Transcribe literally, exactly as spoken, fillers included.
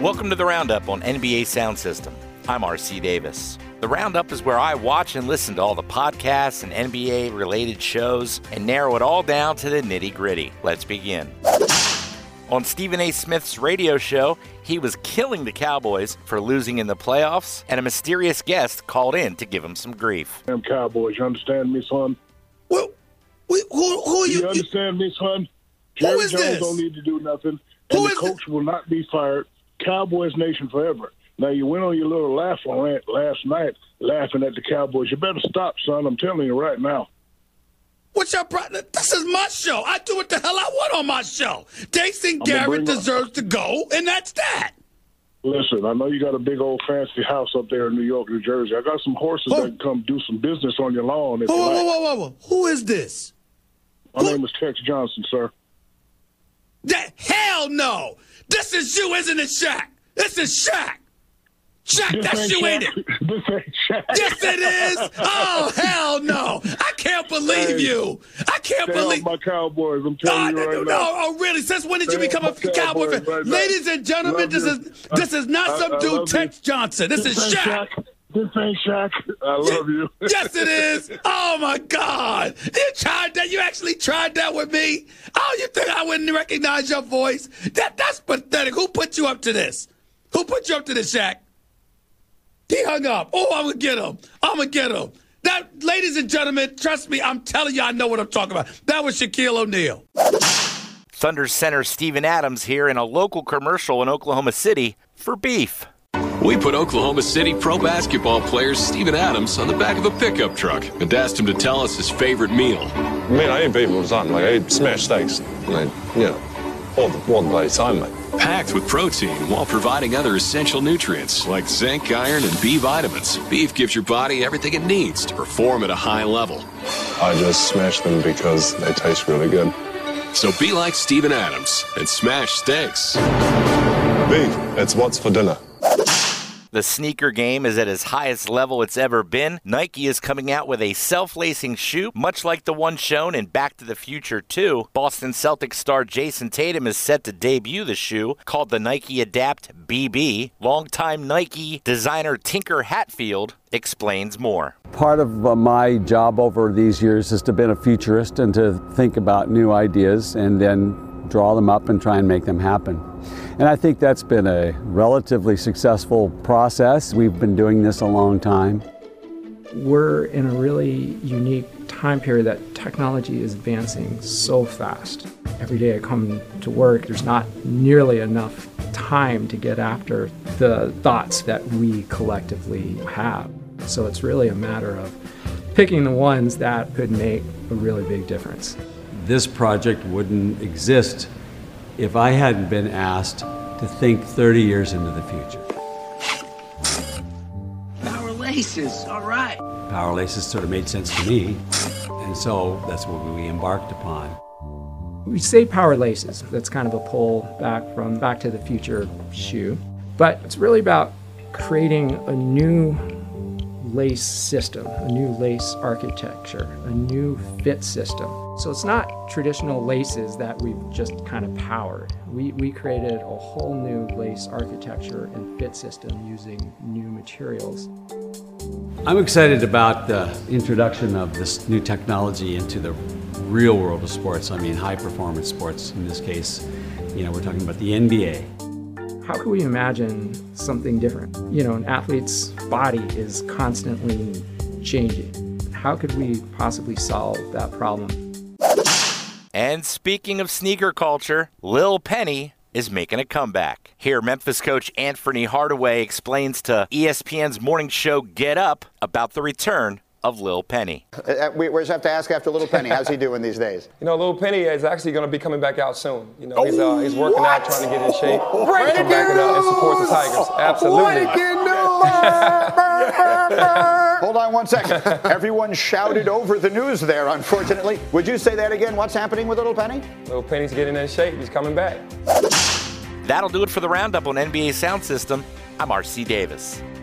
Welcome to the Roundup on N B A Sound System. I'm R C Davis. The Roundup is where I watch and listen to all the podcasts and N B A-related shows and narrow it all down to the nitty-gritty. Let's begin. On Stephen A. Smith's radio show, he was killing the Cowboys for losing in the playoffs, and a mysterious guest called in to give him some grief. Damn Cowboys, you understand me, son? Well, who, who, who are you? You understand me, son? Who Jerry is Jones this? don't need to do nothing, Who and the is coach this? will not be fired. Cowboys Nation forever. Now, you went on your little laugh on rant last night, laughing at the Cowboys. You better stop, son. I'm telling you right now. What's your problem? This is my show. I do what the hell I want on my show. They think I'm gonna Garrett bring deserves up- to go, and that's that. Listen, I know you got a big old fancy house up there in New York, New Jersey. I got some horses Who? that can come do some business on your lawn if Whoa, you whoa, like. whoa, whoa, whoa. Who is this? My Who? name is Tex Johnson, sir. That, hell no. This is you, isn't it, Shaq? This is Shaq. Shaq, This that's you, ain't Shaq. it? This ain't Shaq. Yes, it is. Oh, hell no. I can't believe Hey, you. I can't Stay believe. off my Cowboys. I'm Oh, telling no, you right no, now. oh, really? Since when did you Stay become a off my Cowboy Cowboys fan? right now. Ladies and gentlemen, Love this you. is this is not I- some I dude, love you. Tex Johnson. This is ain't Shaq. This ain't Shaq. I love you. Yes, it is. Oh, my God. You tried that? You actually tried that with me? Oh, you think I wouldn't recognize your voice? That That's pathetic. Who put you up to this? Who put you up to this, Shaq? He hung up. Oh, I'm going to get him. I'm going to get him. That, ladies and gentlemen, trust me, I'm telling you I know what I'm talking about. That was Shaquille O'Neal. Thunder center Steven Adams here in a local commercial in Oklahoma City for beef. We put Oklahoma City pro basketball player Steven Adams on the back of a pickup truck and asked him to tell us his favorite meal. Man, I eat beef all the time. Like, I eat smashed steaks. Like, you know, all the, all the bloody time, mate. Packed with protein while providing other essential nutrients like zinc, iron, and B vitamins. Beef gives your body everything it needs to perform at a high level. I just smash them because they taste really good. So be like Steven Adams and smash steaks. Beef, it's what's for dinner. The sneaker game is at its highest level it's ever been. Nike is coming out with a self-lacing shoe, much like the one shown in Back to the Future two. Boston Celtics star Jason Tatum is set to debut the shoe, called the Nike Adapt B B. Longtime Nike designer Tinker Hatfield explains more. Part of uh, my job over these years has to be a futurist and to think about new ideas and then draw them up and try and make them happen. And I think that's been a relatively successful process. We've been doing this a long time. We're in a really unique time period that technology is advancing so fast. Every day I come to work, there's not nearly enough time to get after the thoughts that we collectively have. So it's really a matter of picking the ones that could make a really big difference. This project wouldn't exist if I hadn't been asked to think thirty years into the future. Power laces, all right. Power laces sort of made sense to me, and so that's what we embarked upon. We say power laces. That's kind of a pull back from Back to the Future shoe. But it's really about creating a new lace system, a new lace architecture, a new fit system. So it's not traditional laces that we've just kind of powered. We, we created a whole new lace architecture and fit system using new materials. I'm excited about the introduction of this new technology into the real world of sports. I mean, high performance sports in this case. You know, we're talking about the N B A. How can we imagine something different? You know, an athlete's body is constantly changing. How could we possibly solve that problem? And speaking of sneaker culture, Lil Penny is making a comeback. Here, Memphis coach Anthony Hardaway explains to E S P N's morning show Get Up about the return of Lil Penny. Uh, we, we just have to ask after Lil Penny, how's he doing these days? You know, Lil Penny is actually going to be coming back out soon. You know, he's uh, he's working out, trying to get in shape, come back and, uh, and support the Tigers. Absolutely. Hold on one second. Everyone shouted over the news there, unfortunately. Would you say that again? What's happening with Lil Penny? Lil Penny's getting in shape. He's coming back. That'll do it for the Roundup on N B A Sound System. I'm R C Davis.